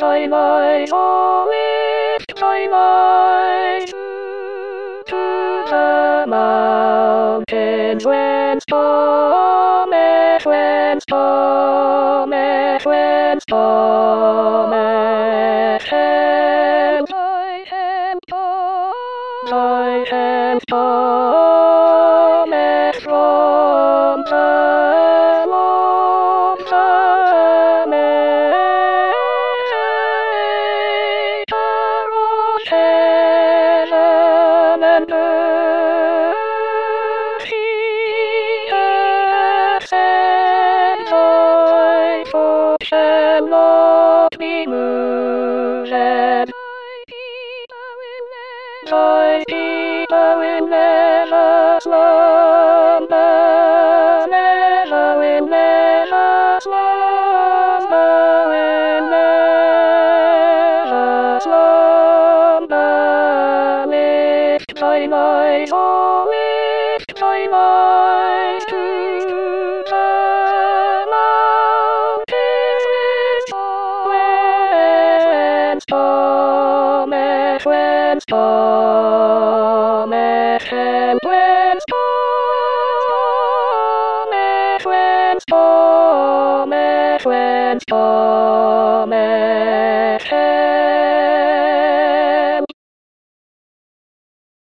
twilight, oh, it's twilight. To the mountains when storm is, when storm is, when storm is. Light and storm is from the lonesome heaven and earth. He has said, thy foot shall not be moved. Thy people will never slumber, never will never slumber, will never slumber. Lift twilight, oh, lift twilight to the mountains when storm is, when storm is, when storm is, when storm is, when storm